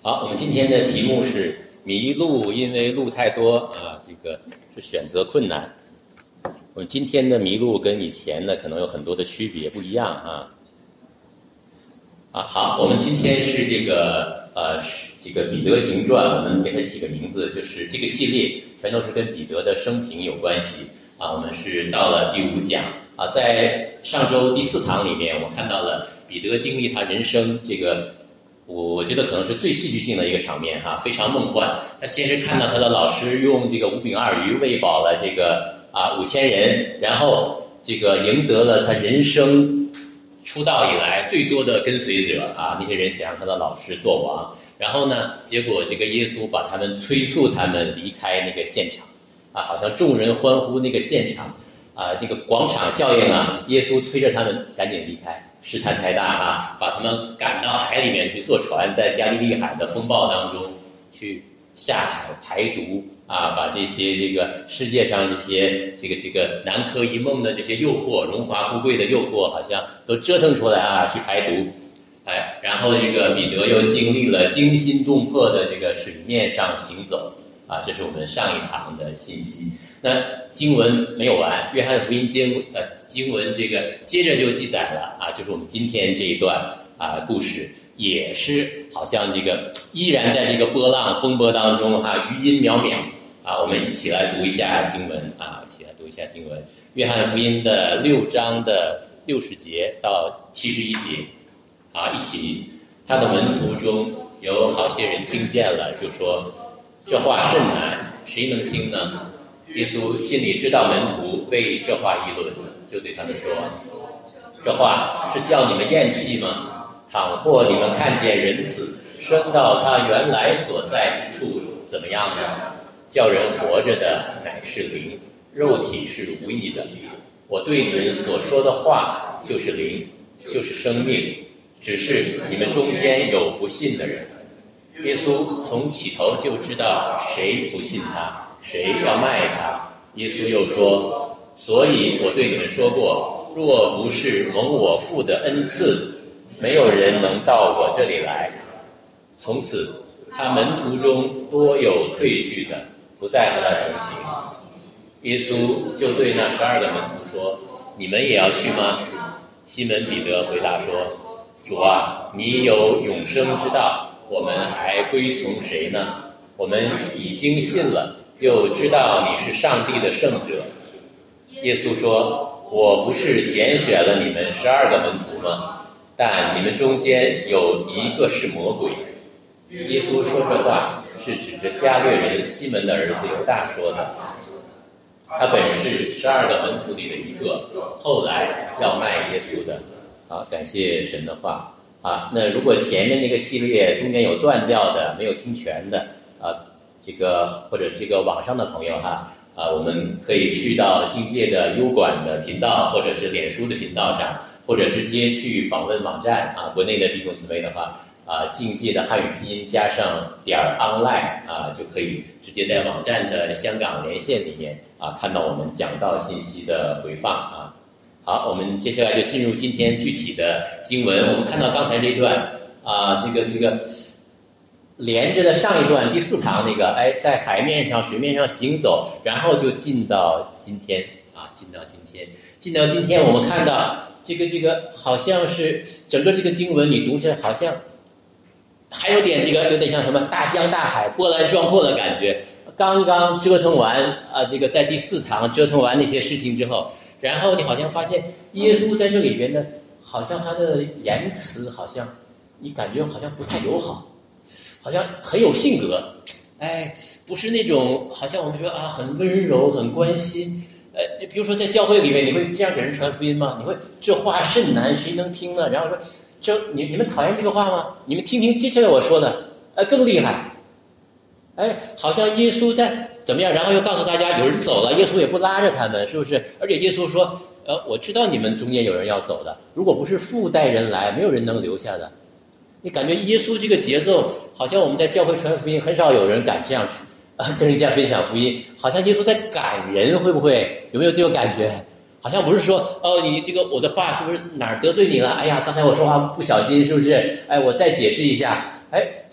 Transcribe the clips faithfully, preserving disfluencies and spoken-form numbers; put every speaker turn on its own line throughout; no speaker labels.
好，我们今天的题目是迷路，因为路太多啊，这个是选择困难。我们今天的迷路跟以前呢可能有很多的区别，不一样啊。啊，好，我们今天是这个呃这个彼得行传，我们给它起个名字，就是这个系列全都是跟彼得的生平有关系啊。我们是到了第五讲啊，在上周第四堂里面，我们看到了彼得经历他人生这个。我觉得可能是最戏剧性的一个场面哈，非常梦幻。他先是看到他的老师用这个五饼二鱼喂饱了这个啊五千人，然后这个赢得了他人生出道以来最多的跟随者啊，那些人想让他的老师做王。然后呢，结果这个耶稣把他们催促他们离开那个现场啊，好像众人欢呼那个现场啊，那个广场效应啊，耶稣催着他们赶紧离开。事态太大啊，把他们赶到海里面去坐船，在加利利海的风暴当中去下海排毒啊，把这些这个世界上这些这个这个南柯一梦的这些诱惑、荣华富贵的诱惑，好像都折腾出来啊，去排毒。哎，然后这个彼得又经历了惊心动魄的这个水面上行走啊，这是我们上一堂的信息。那经文没有完，约翰福音经呃经文这个接着就记载了啊，就是我们今天这一段啊故事，也是好像这个依然在这个波浪风波当中哈、啊，余音渺渺啊，我们一起来读一下经文啊，一起来读一下经文，约翰福音的六章的六十节到七十一节啊，一起。他的门徒中有好些人听见了，就说这话甚难，谁能听呢？耶稣心里知道门徒为这话议论，就对他们说：这话是叫你们厌弃吗？倘或你们看见人子升到他原来所在之处，怎么样呢？叫人活着的乃是灵，肉体是无益的。我对你们所说的话就是灵，就是生命，只是你们中间有不信的人。耶稣从起头就知道谁不信他，谁要卖他。耶稣又说：所以我对你们说过，若不是蒙我父的恩赐，没有人能到我这里来。从此他门徒中多有退去的，不再和他同行。耶稣就对那十二个门徒说：你们也要去吗？西门彼得回答说：主啊，你有永生之道，我们还归从谁呢？我们已经信了，又知道你是上帝的圣者。耶稣说：我不是拣选了你们十二个门徒吗？但你们中间有一个是魔鬼。耶稣说这话是指着加略人西门的儿子犹大说的，他本是十二个门徒里的一个，后来要卖耶稣的。好，感谢神的话啊。那如果前面那个系列中间有断掉的，没有听全的啊，这个或者这个网上的朋友哈啊，我们可以去到境界的优管的频道，或者是脸书的频道上，或者直接去访问网站啊。国内的弟兄姊妹的话啊，境界的汉语拼音加上点 online 啊，就可以直接在网站的香港连线里面啊看到我们讲道信息的回放啊。好，我们接下来就进入今天具体的经文。我们看到刚才这一段啊，这个这个连着的上一段第四堂那个，哎，在海面上、水面上行走，然后就进到今天啊，进到今天，进到今天，我们看到这个这个好像是整个这个经文你读起来好像还有点这个有点像什么大江大海、波澜壮阔的感觉。刚刚折腾完啊，这个在第四堂折腾完那些事情之后。然后你好像发现耶稣在这里边呢，好像他的言辞好像你感觉好像不太友好，好像很有性格，哎，不是那种好像我们说啊很温柔很关心，呃，比如说在教会里面你会这样给人传福音吗？你会这话甚难，谁能听呢？然后说这你你们讨厌这个话吗？你们听听接下来我说的，呃，更厉害，哎，好像耶稣在。怎么样？然后又告诉大家有人走了，耶稣也不拉着他们，是不是？而且耶稣说：“呃，我知道你们中间有人要走的，如果不是父带人来，没有人能留下的。”你感觉耶稣这个节奏，好像我们在教会传福音，很少有人敢这样去啊，跟人家分享福音，好像耶稣在赶人，会不会？有没有这种感觉？好像不是说哦，你这个我的话是不是哪儿得罪你了？哎呀，刚才我说话不小心，是不是？哎，我再解释一下。哎，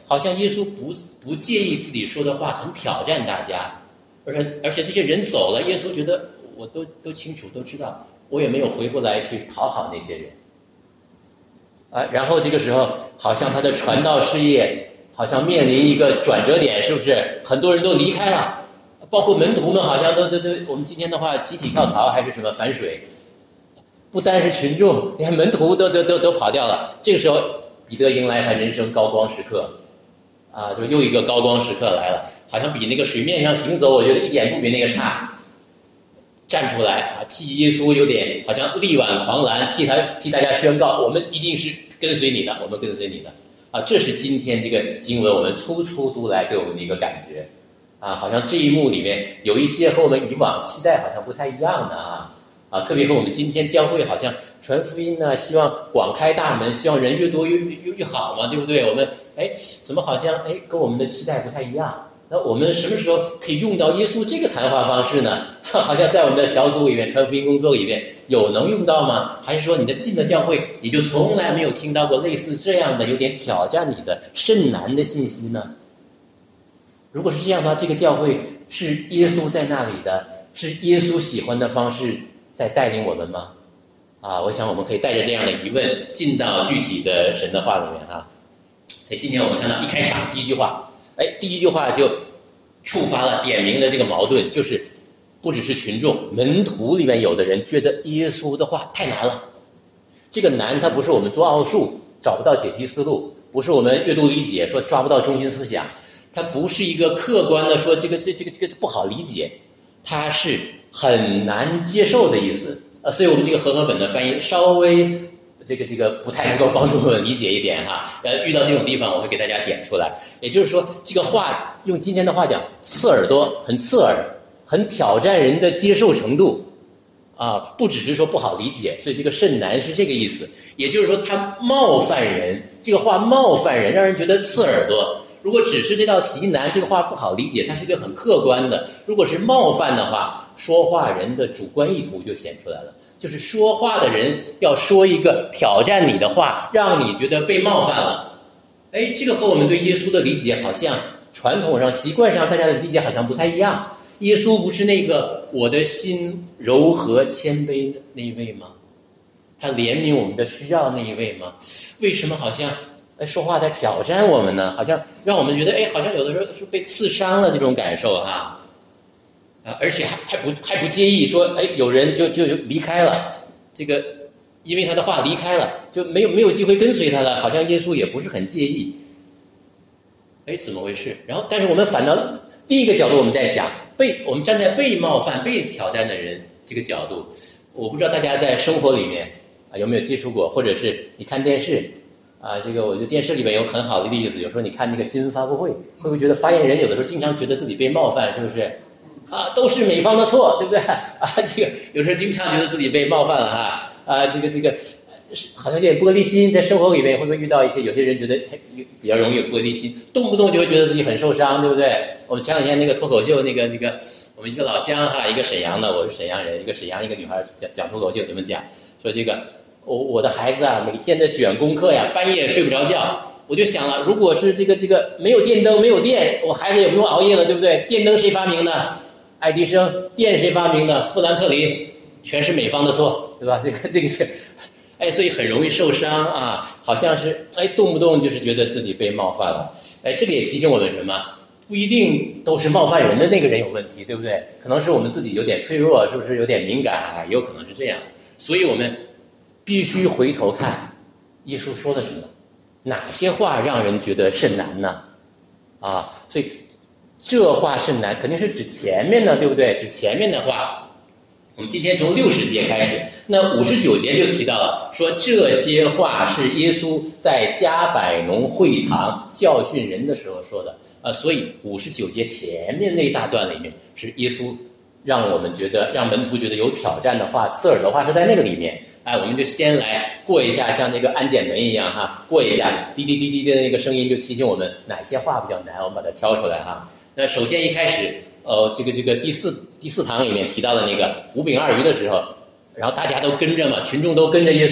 好像耶稣不不介意自己说的话很挑战大家，而且而且这些人走了，耶稣觉得我都都清楚都知道，我也没有回过来去讨好那些人啊。然后这个时候好像他的传道事业好像面临一个转折点，是不是？很多人都离开了，包括门徒们好像都都都，我们今天的话集体跳槽还是什么反水，不单是群众，连门徒都都都都跑掉了。这个时候彼得迎来他人生高光时刻啊，就又一个高光时刻来了，好像比那个水面上行走，我觉得一点不比那个差。站出来啊，替耶稣有点好像力挽狂澜，替他替大家宣告，我们一定是跟随你的，我们跟随你的啊！这是今天这个经文我们初初读来给我们的一个感觉啊，好像这一幕里面有一些和我们以往期待好像不太一样的啊啊，特别和我们今天教会好像传福音呢，希望广开大门，希望人越多越越越好嘛，对不对？我们哎，怎么好像哎跟我们的期待不太一样？那我们什么时候可以用到耶稣这个谈话方式呢？好像在我们的小组里面、传福音工作里面有能用到吗？还是说你的进的教会你就从来没有听到过类似这样的有点挑战你的甚难的信息呢？如果是这样的话，这个教会是耶稣在那里的，是耶稣喜欢的方式在带领我们吗？啊，我想我们可以带着这样的疑问进到具体的神的话里面哈。哎，今天我们看到一开场第一句话。哎，第一句话就触发了、点明了这个矛盾，就是不只是群众，门徒里面有的人觉得耶稣的话太难了。这个难，它不是我们做奥数找不到解题思路，不是我们阅读理解说抓不到中心思想，它不是一个客观的说这个这这个这个不好理解，它是很难接受的意思。呃，所以我们这个和合本的翻译稍微。这个这个不太能够帮助我们理解一点哈，呃，遇到这种地方我会给大家点出来。也就是说，这个话用今天的话讲，刺耳朵，很刺耳，很挑战人的接受程度啊，不只是说不好理解，所以这个甚难是这个意思。也就是说，它冒犯人，这个话冒犯人，让人觉得刺耳朵。如果只是这道题难，这个话不好理解，它是一个很客观的；如果是冒犯的话，说话人的主观意图就显出来了。就是说话的人要说一个挑战你的话，让你觉得被冒犯了。哎，这个和我们对耶稣的理解好像传统上、习惯上大家的理解好像不太一样。耶稣不是那个我的心柔和谦卑的那一位吗？他怜悯我们的需要那一位吗？为什么好像哎说话在挑战我们呢？好像让我们觉得哎，好像有的时候是被刺伤了这种感受哈。啊，而且还还不还不介意说，哎，有人就就就离开了，这个因为他的话离开了，就没有没有机会跟随他了，好像耶稣也不是很介意。哎，怎么回事？然后，但是我们反倒另一个角度，我们在想，被我们站在被冒犯、被挑战的人这个角度，我不知道大家在生活里面啊有没有接触过，或者是你看电视啊，这个我觉得电视里面有很好的例子，有时候你看那个新闻发布会，会不会觉得发言人有的时候经常觉得自己被冒犯，是不是？啊，都是美方的错，对不对？啊，这个有时候经常觉得自己被冒犯了哈，啊，这个这个，好像有点玻璃心，在生活里面会不会遇到一些有些人觉得比较容易有玻璃心，动不动就会觉得自己很受伤，对不对？我们前两天那个脱口秀，那个那个，我们一个老乡哈，一个沈阳的，我是沈阳人，一个沈阳一个女孩讲讲脱口秀，怎么讲？说这个我我的孩子啊，每天的卷功课呀，半夜睡不着觉。我就想了，如果是这个这个没有电灯没有电，我孩子也不用熬夜了，对不对？电灯谁发明的？爱迪生。电谁发明的？富兰克林。全是美方的错，对吧？这个这个是，哎，所以很容易受伤啊，好像是哎动不动就是觉得自己被冒犯了。哎，这个也提醒我们什么？不一定都是冒犯人的那个人有问题，对不对？可能是我们自己有点脆弱，是不是有点敏感啊？也有可能是这样。所以我们必须回头看耶稣说的什么，哪些话让人觉得甚难呢？啊，所以这话甚难肯定是指前面的，对不对？指前面的话。我们今天从六十节开始，那五十九节就提到了，说这些话是耶稣在加百农会堂教训人的时候说的啊，所以五十九节前面那大段里面是耶稣让我们觉得让门徒觉得有挑战的话、刺耳的话是在那个里面。哎，我们就先来过一下，像那个安检门一样哈，过一下滴滴滴滴的那个声音，就提醒我们哪些话比较难，我们把它挑出来哈。那首先一开始。呃，这个这个第四第四堂里面提到的那个五饼二鱼的时候，然后大家都跟着嘛，群众都跟着耶稣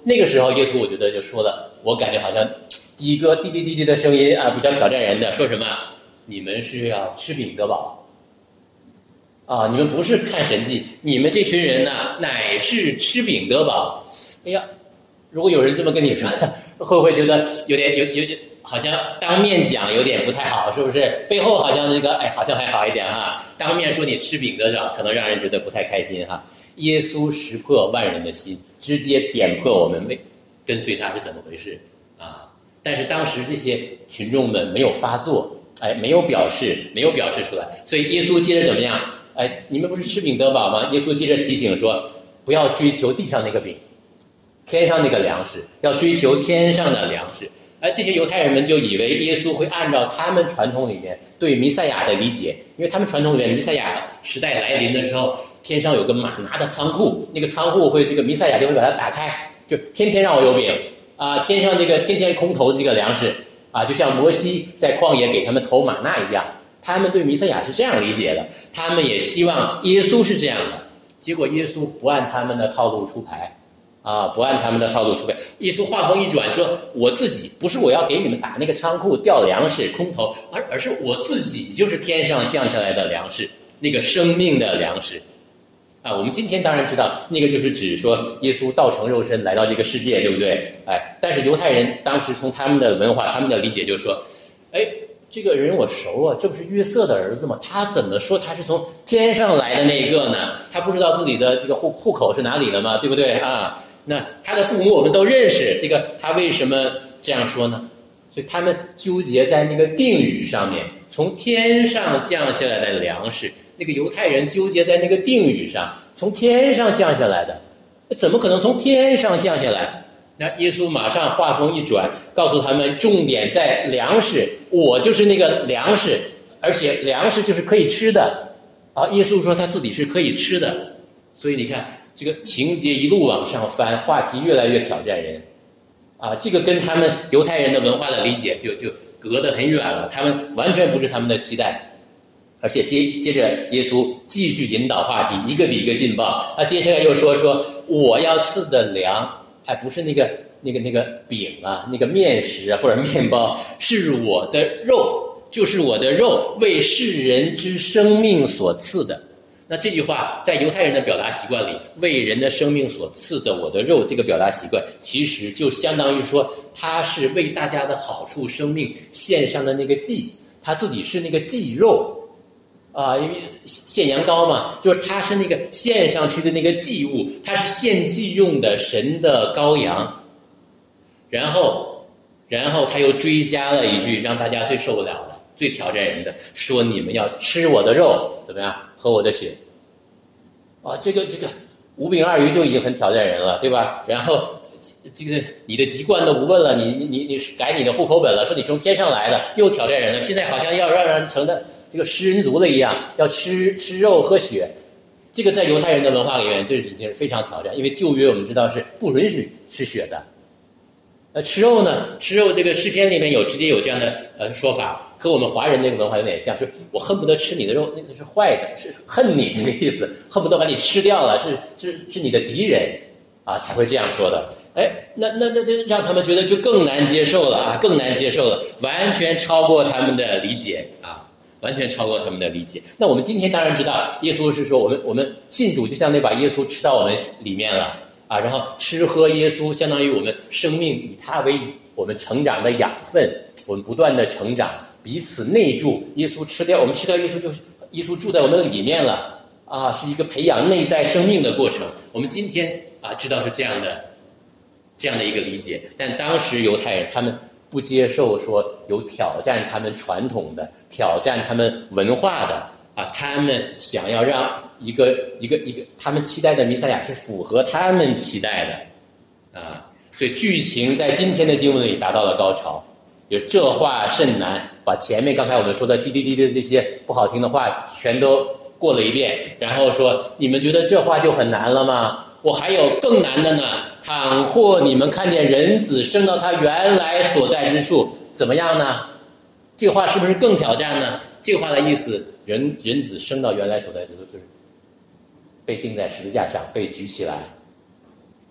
那个时候耶稣我觉得就说了，我感觉好像第一个滴滴滴滴的声音啊，比较挑战人的，说什么？你们是要吃饼得饱啊！你们不是看神迹，你们这群人呢、啊，乃是吃饼得饱。哎呀，如果有人这么跟你说，会不会觉得有点有有点好像当面讲有点不太好，是不是？背后好像这个哎，好像还好一点哈。当面说你吃饼得饱，可能让人觉得不太开心哈。耶稣识破万人的心，直接点破我们为跟随他是怎么回事啊！但是当时这些群众们没有发作，哎，没有表示，没有表示出来，所以耶稣接着怎么样？哎，你们不是吃饼得饱吗？耶稣接着提醒说，不要追求地上那个饼，天上那个粮食，要追求天上的粮食。而这些犹太人们就以为耶稣会按照他们传统里面对弥赛亚的理解，因为他们传统里面弥赛亚时代来临的时候，天上有个马拿的仓库，那个仓库会这个弥赛亚就会把它打开，就天天让我有饼啊，天上这个天天空投这个粮食啊，就像摩西在旷野给他们投玛纳一样，他们对弥赛亚是这样理解的，他们也希望耶稣是这样的，结果耶稣不按他们的套路出牌。啊，不按他们的套路出牌。耶稣话锋一转说，我自己不是我要给你们打那个仓库调粮食空投，而而是我自己就是天上降下来的粮食，那个生命的粮食。啊，我们今天当然知道，那个就是指说耶稣道成肉身来到这个世界，对不对？哎，但是犹太人当时从他们的文化、他们的理解就说，哎，这个人我熟啊，这不是约瑟的儿子吗？他怎么说他是从天上来的那一个呢？他不知道自己的这个户户口是哪里的吗？对不对啊？那他的父母我们都认识，这个他为什么这样说呢？所以他们纠结在那个定语上面，从天上降下来的粮食，那个犹太人纠结在那个定语上，从天上降下来的，怎么可能从天上降下来？那耶稣马上话锋一转，告诉他们重点在粮食，我就是那个粮食，而且粮食就是可以吃的啊！耶稣说他自己是可以吃的，所以你看这个情节一路往上翻，话题越来越挑战人啊！这个跟他们犹太人的文化的理解就就隔得很远了，他们完全不是他们的期待。而且接接着耶稣继续引导话题，一个比一个劲爆。他接下来又说说我要赐的粮，还不是那个那个那个饼啊，那个面食啊或者面包，是我的肉，就是我的肉，为世人之生命所赐的。那这句话在犹太人的表达习惯里，为人的生命所赐的我的肉，这个表达习惯其实就相当于说他是为大家的好处生命献上的那个祭，他自己是那个祭肉啊，因为献羊羔嘛，就是他是那个献上去的那个祭物，他是献祭用的神的羔羊。然后然后他又追加了一句让大家最受不了的，最挑战人的，说你们要吃我的肉，怎么样，喝我的血啊，这个这个五饼二鱼就已经很挑战人了，对吧？然后这个你的籍贯都不问了，你你你改你的户口本了，说你从天上来的，又挑战人了。现在好像要让人成的这个食人族了一样，要吃吃肉喝血。这个在犹太人的文化里面，这已经是非常挑战，因为旧约我们知道是不允许吃血的。呃，吃肉呢，吃肉这个诗篇里面有直接有这样的呃说法，和我们华人那个文化有点像，就是我恨不得吃你的肉，那个是坏的，是恨你那个意思，恨不得把你吃掉了，是是是你的敌人啊，才会这样说的。哎，那那那就让他们觉得就更难接受了啊，更难接受了，完全超过他们的理解啊，完全超过他们的理解。那我们今天当然知道，耶稣是说我们我们信主就相当于把耶稣吃到我们里面了。啊，然后吃喝耶稣，相当于我们生命以他为我们成长的养分，我们不断的成长，彼此内住。耶稣吃掉我们吃掉耶稣，就是耶稣住在我们的里面了啊，是一个培养内在生命的过程。我们今天啊知道是这样的，这样的一个理解，但当时犹太人他们不接受说有挑战他们传统的、挑战他们文化的啊，他们想要让一个一个一个他们期待的弥赛亚是符合他们期待的啊，所以剧情在今天的经文里达到了高潮。有这话甚难，把前面刚才我们说的滴滴滴的这些不好听的话全都过了一遍，然后说你们觉得这话就很难了吗？我还有更难的呢。倘或你们看见人子升到他原来所在之处，怎么样呢？这个话是不是更挑战呢？这个话的意思，人人子升到原来所在之处，就是被钉在十字架上，被举起来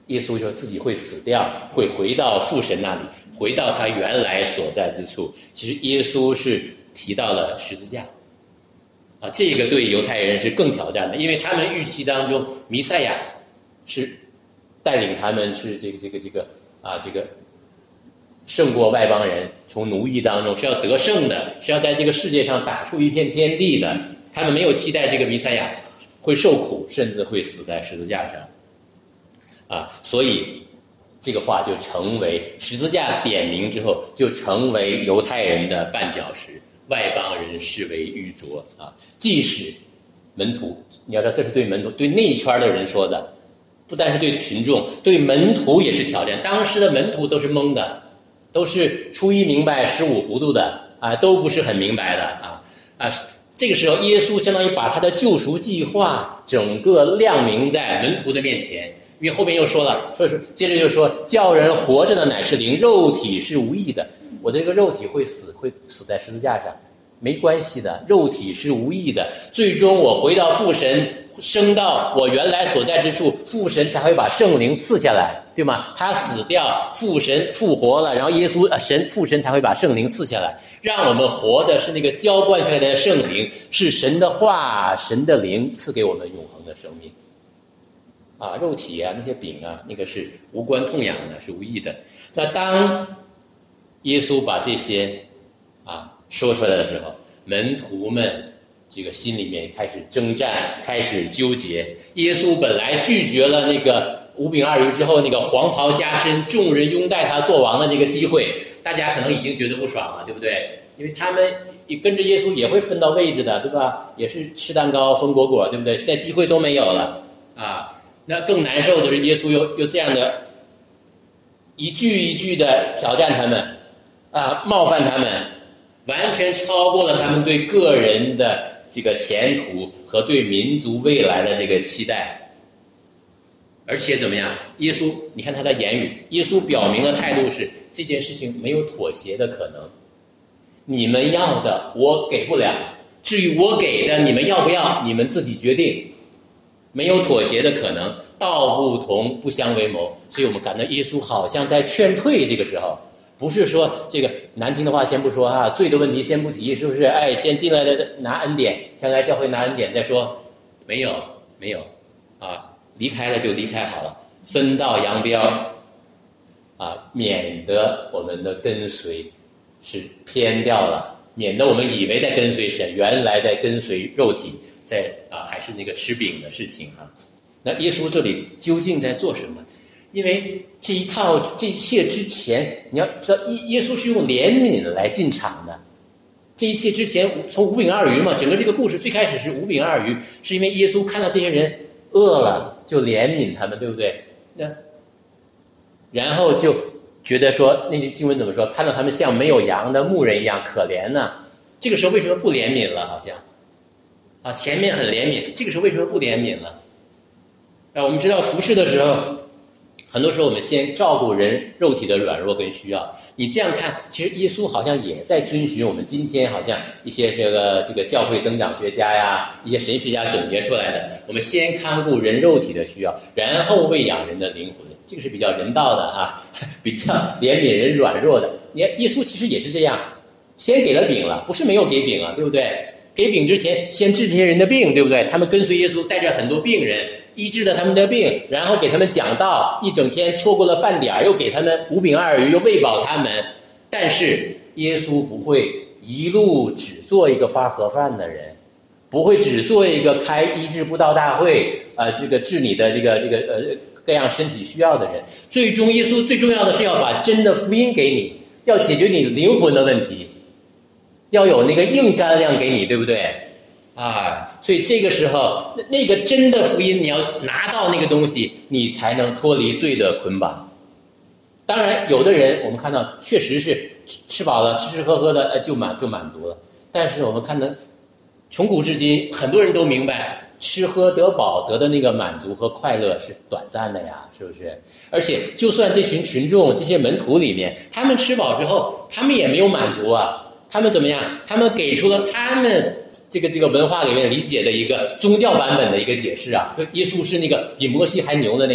耶稣说自己会死掉，会回到父神那里，回到他原来所在之处。其实耶稣是提到了十字架啊，这个对犹太人是更挑战的，因为他们预期当中弥赛亚是带领他们是这个这个这个啊这个胜过外邦人，从奴役当中是要得胜的，是要在这个世界上打出一片天地的。他们没有期待这个弥赛亚会受苦，甚至会死在十字架上啊，所以这个话就成为十字架点明之后，就成为犹太人的绊脚石，外邦人视为愚拙啊。即使门徒，你要知道这是对门徒，对那一圈的人说的，不但是对群众，对门徒也是挑战。当时的门徒都是懵的，都是初一明白十五糊涂的啊，都不是很明白的啊啊。这个时候，耶稣相当于把他的救赎计划整个亮明在门徒的面前。因为后面又说了，说是接着就说，叫人活着的乃是灵，肉体是无益的。我的这个肉体会死，会死在十字架上，没关系的，肉体是无益的。最终我回到父神，升到我原来所在之处，父神才会把圣灵赐下来，对吗？他死掉，父神复活了，然后耶稣神父神才会把圣灵赐下来，让我们活的是那个浇灌下来的圣灵，是神的话，神的灵赐给我们永恒的生命。啊，肉体啊，那些饼啊，那个是无关痛痒的，是无益的。那当耶稣把这些啊说出来的时候，门徒们这个心里面开始征战，开始纠结。耶稣本来拒绝了那个五饼二鱼之后那个黄袍加身，众人拥戴他做王的这个机会，大家可能已经觉得不爽了，对不对？因为他们跟着耶稣也会分到位置的，对吧？也是吃蛋糕分果果，对不对？现在机会都没有了啊。那更难受的是，耶稣又又这样的一句一句的挑战他们，啊，冒犯他们，完全超过了他们对个人的这个前途和对民族未来的这个期待。而且怎么样？耶稣，你看他的言语，耶稣表明的态度是这件事情没有妥协的可能，你们要的我给不了，至于我给的你们要不要，你们自己决定。没有妥协的可能，道不同不相为谋。所以我们感到耶稣好像在劝退。这个时候不是说这个难听的话先不说啊，罪的问题先不提，是不是？哎，先进来的拿恩典，先来教会拿恩典再说。没有没有啊，离开了就离开好了，分道扬镳啊，免得我们的跟随是偏掉了，免得我们以为在跟随神，原来在跟随肉体，在啊还是那个吃饼的事情啊。那耶稣这里究竟在做什么？因为这一套这一切之前，你要知道耶耶稣是用怜悯来进场的。这一切之前从五饼二鱼嘛，整个这个故事最开始是五饼二鱼，是因为耶稣看到这些人饿了就怜悯他们，对不对？那然后就觉得说，那句经文怎么说？看到他们像没有羊的牧人一样可怜呢。这个时候为什么不怜悯了？好像啊，前面很怜悯，这个时候为什么不怜悯了？啊，我们知道服侍的时候，很多时候我们先照顾人肉体的软弱跟需要。你这样看，其实耶稣好像也在遵循我们今天好像一些这个这个教会增长学家呀，一些神学家总结出来的，我们先看顾人肉体的需要，然后喂养人的灵魂，这个是比较人道的啊，比较怜悯人软弱的。你看耶稣其实也是这样，先给了饼了，不是没有给饼啊，对不对？给饼之前先治这些人的病，对不对？他们跟随耶稣，带着很多病人，医治了他们的病，然后给他们讲道，一整天错过了饭点，又给他们五饼二鱼，又喂饱他们。但是耶稣不会一路只做一个发盒饭的人，不会只做一个开医治布道大会，呃，这个治你的这个这个呃各样身体需要的人。最终耶稣最重要的是要把真的福音给你，要解决你灵魂的问题，要有那个硬干粮给你，对不对？啊，所以这个时候，那个真的福音，你要拿到那个东西，你才能脱离罪的捆绑。当然，有的人我们看到确实是吃饱了，吃吃喝喝的，呃，就满就满足了。但是我们看到，从古至今，很多人都明白，吃喝得饱得的那个满足和快乐是短暂的呀，是不是？而且，就算这群群众、这些门徒里面，他们吃饱之后，他们也没有满足啊。他们怎么样？他们给出了他们这个这个文化里面理解的一个宗教版本的一个解释啊。耶稣是那个比摩西还牛的那个，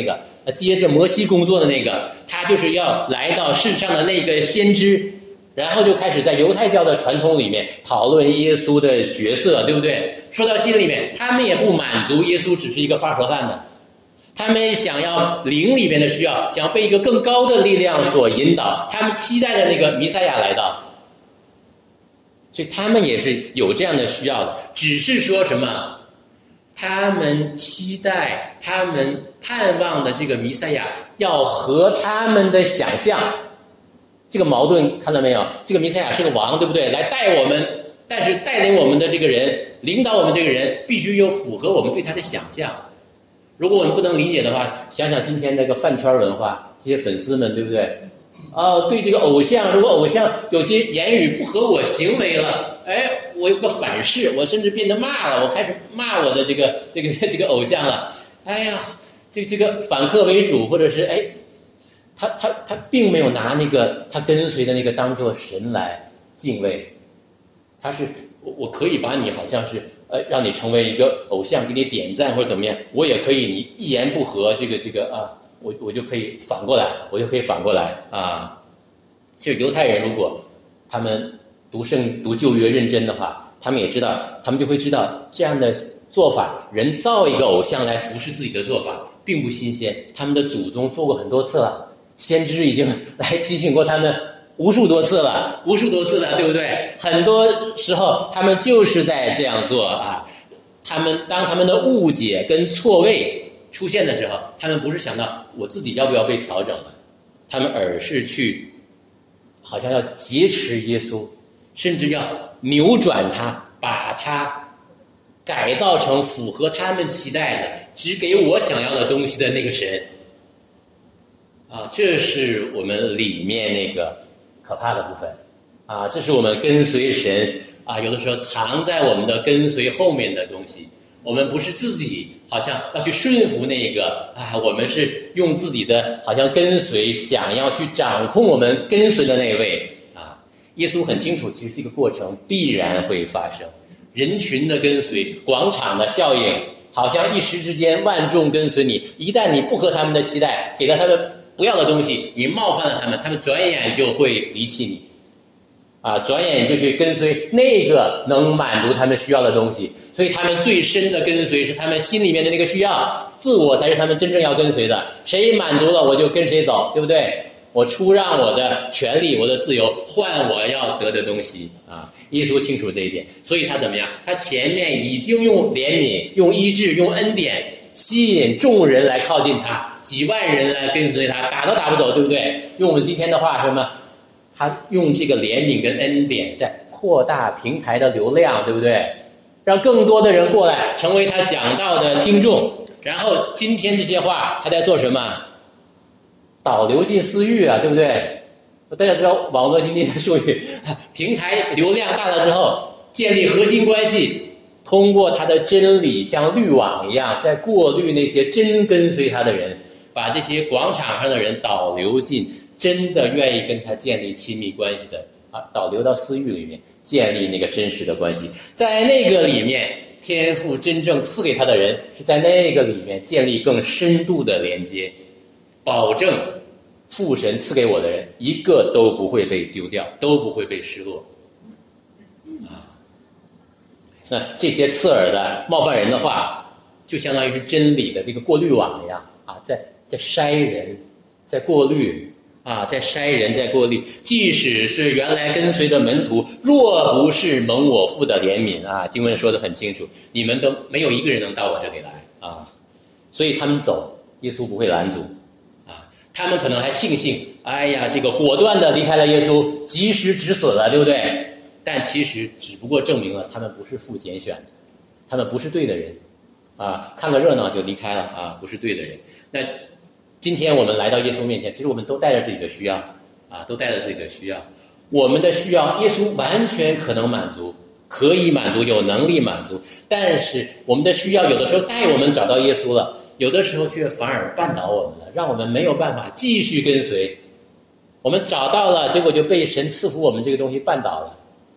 接着摩西工作的那个，他就是要来到世上的那个先知，然后就开始在犹太教的传统里面讨论耶稣的角色，对不对？说到心里面，他们也不满足耶稣只是一个发盒饭的，他们想要灵里面的需要，想要被一个更高的力量所引导，他们期待着那个弥赛亚来到，所以他们也是有这样的需要的，只是说什么？他们期待，他们盼望的这个弥赛亚要和他们的想象，这个矛盾看到没有？这个弥赛亚是个王，对不对？来带我们，但是带领我们的这个人，领导我们这个人，必须有符合我们对他的想象。如果我们不能理解的话，想想今天那个饭圈文化，这些粉丝们，对不对？哦，对这个偶像，如果偶像有些言语不合我行为了，哎，我有个反噬，我甚至变得骂了，我开始骂我的这个这个这个偶像了。哎呀，这这个反客为主，或者是哎，他他他并没有拿那个他跟随的那个当作神来敬畏，他是我我可以把你好像是呃让你成为一个偶像，给你点赞或者怎么样，我也可以你一言不合这个这个啊。我我就可以反过来，我就可以反过来啊！就犹太人如果他们读圣读旧约认真的话，他们也知道，他们就会知道这样的做法，人造一个偶像来服侍自己的做法并不新鲜，他们的祖宗做过很多次了，先知已经来提醒过他们无数多次了，无数多次了，对不对？很多时候他们就是在这样做啊！他们当他们的误解跟错位出现的时候，他们不是想到我自己要不要被调整了，他们而是去好像要劫持耶稣，甚至要扭转他，把他改造成符合他们期待的只给我想要的东西的那个神啊，这是我们里面那个可怕的部分啊，这是我们跟随神啊，有的时候藏在我们的跟随后面的东西。我们不是自己好像要去顺服那个啊，我们是用自己的好像跟随，想要去掌控我们跟随的那位啊。耶稣很清楚，其实这个过程必然会发生，人群的跟随，广场的效应，好像一时之间万众跟随你，一旦你不合他们的期待，给了他们不要的东西，你冒犯了他们，他们转眼就会离弃你。啊，转眼就去跟随那个能满足他们需要的东西，所以他们最深的跟随是他们心里面的那个需要，自我才是他们真正要跟随的。谁满足了我就跟谁走，对不对？我出让我的权利，我的自由，换我要得的东西啊！耶稣清楚这一点，所以他怎么样？他前面已经用怜悯、用医治、用恩典吸引众人来靠近他，几万人来跟随他，打都打不走，对不对？用我们今天的话，什么？他用这个怜悯跟恩典在扩大平台的流量，对不对？让更多的人过来成为他讲道的听众。然后今天这些话他在做什么？导流进私域啊，对不对？大家知道网络今天的术语，平台流量大了之后，建立核心关系，通过他的真理像滤网一样，在过滤那些真跟随他的人，把这些广场上的人导流进真的愿意跟他建立亲密关系的啊，导流到私域里面，建立那个真实的关系，在那个里面，天父真正赐给他的人是在那个里面建立更深度的连接，保证父神赐给我的人一个都不会被丢掉，都不会被失落啊。那这些刺耳的冒犯人的话，就相当于是真理的这个过滤网一样啊，在在筛人，在过滤。啊，在筛人，在过滤，即使是原来跟随的门徒，若不是蒙我父的怜悯啊，经文说得很清楚，你们都没有一个人能到我这里来啊，所以他们走，耶稣不会拦阻啊，他们可能还庆幸，哎呀，这个果断的离开了耶稣，及时止损了，对不对？但其实只不过证明了他们不是父拣选的，他们不是对的人啊，看个热闹就离开了啊，不是对的人。那今天我们来到耶稣面前，其实我们都带着自己的需要啊，都带着自己的需要。我们的需要，耶稣完全可能满足，可以满足，有能力满足。但是我们的需要，有的时候带我们找到耶稣了，有的时候却反而绊倒我们了，让我们没有办法继续跟随。我们找到了，结果就被神赐福我们这个东西绊倒了。可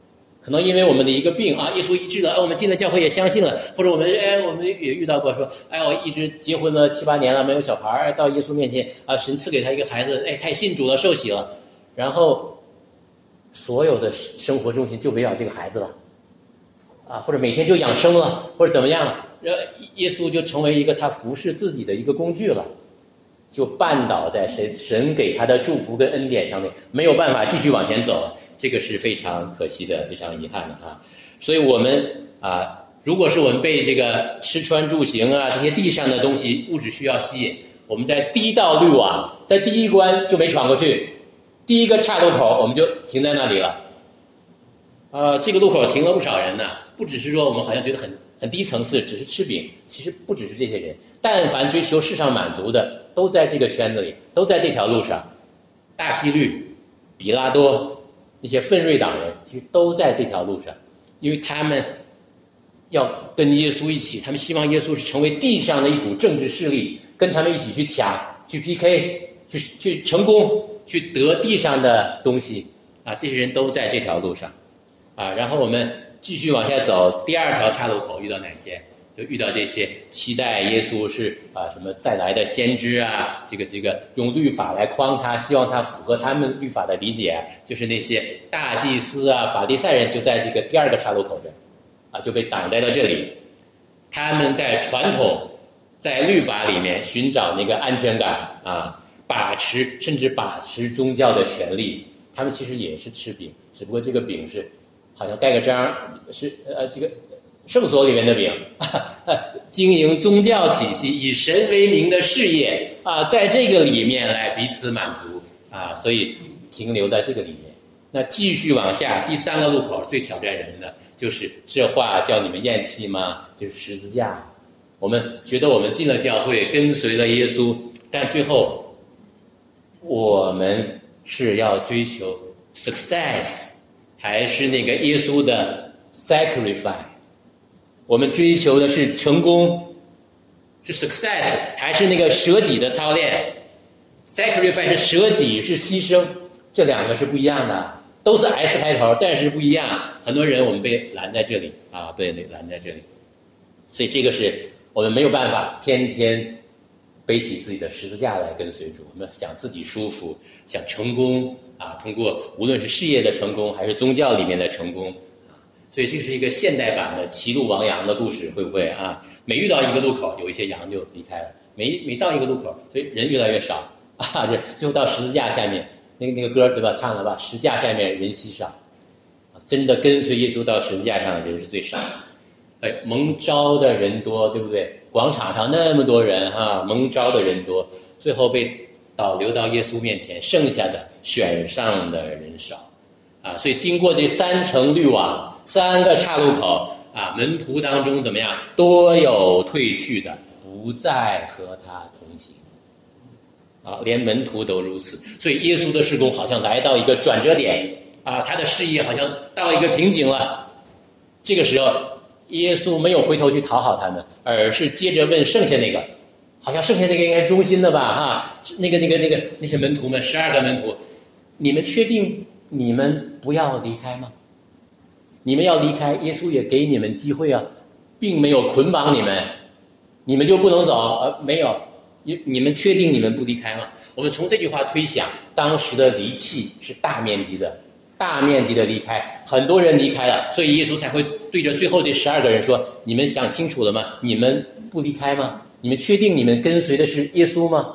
可能因为我们的一个病啊，耶稣医治了，哎，我们进了教会也相信了，或者我们哎，我们也遇到过说，哎，我一直结婚了七八年了，没有小孩，到耶稣面前啊，神赐给他一个孩子，哎，他也信主了，受洗了，然后所有的生活重心就围绕这个孩子了，啊，或者每天就养生了，或者怎么样了，耶稣就成为一个他服侍自己的一个工具了，就绊倒在神神给他的祝福跟恩典上面，没有办法继续往前走了。这个是非常可惜的，非常遗憾的啊！所以我们啊，如果是我们被这个吃穿住行啊这些地上的东西物质需要吸引，我们在第一道滤网，在第一关就没闯过去，第一个岔路口我们就停在那里了。呃，这个路口停了不少人呢，不只是说我们好像觉得很很低层次，只是吃饼，其实不只是这些人，但凡追求世上满足的，都在这个圈子里，都在这条路上。大希律、比拉多。那些奋锐党人其实都在这条路上，因为他们要跟耶稣一起，他们希望耶稣是成为地上的一股政治势力，跟他们一起去抢、去 P K、去去成功、去得地上的东西啊！这些人都在这条路上啊。然后我们继续往下走，第二条岔路口遇到哪些？就遇到这些期待耶稣是啊什么再来的先知啊，这个这个用律法来框他，希望他符合他们律法的理解，就是那些大祭司啊、法利赛人就在这个第二个岔路口这啊就被挡在了这里。他们在传统、在律法里面寻找那个安全感啊，把持甚至把持宗教的权利。他们其实也是吃饼，只不过这个饼是好像盖个章，是呃这个。圣所里面的饼，经营宗教体系，以神为名的事业啊，在这个里面来彼此满足啊，所以停留在这个里面。那继续往下，第三个路口最挑战人的就是这话叫你们厌弃吗？就是十字架。我们觉得我们进了教会，跟随了耶稣，但最后我们是要追求 success， 还是那个耶稣的 sacrifice？我们追求的是成功，是 success， 还是那个舍己的操练 ？sacrifice 是舍己，是牺牲，这两个是不一样的，都是 S 开头，但是不一样。很多人我们被拦在这里啊，被拦在这里，所以这个是我们没有办法天天背起自己的十字架来跟随主。我们想自己舒服，想成功啊，通过无论是事业的成功，还是宗教里面的成功。所以这是一个现代版的骑鹿亡羊的故事，会不会啊？每遇到一个路口，有一些羊就离开了；每每到一个路口，所以人越来越少啊。这最后到十字架下面，那个那个歌对吧？唱了吧？十字架下面人稀少，真的跟随耶稣到十字架上的人是最少。哎，蒙召的人多，对不对？广场上那么多人哈、啊，蒙召的人多，最后被导流到耶稣面前，剩下的选上的人少啊。所以经过这三层滤网。三个岔路口啊，门徒当中怎么样？多有退去的，不再和他同行。啊，连门徒都如此。所以耶稣的事工好像来到一个转折点啊，他的事业好像到一个瓶颈了。这个时候，耶稣没有回头去讨好他们，而是接着问剩下那个，好像剩下那个应该是忠心的吧？哈，那个那个那个那些门徒们，十二个门徒，你们确定你们不要离开吗？你们要离开，耶稣也给你们机会啊，并没有捆绑你们，你们就不能走？呃，没有，你你们确定你们不离开吗？我们从这句话推想，当时的离弃是大面积的，大面积的离开，很多人离开了，所以耶稣才会对着最后这十二个人说：“你们想清楚了吗？你们不离开吗？你们确定你们跟随的是耶稣吗？”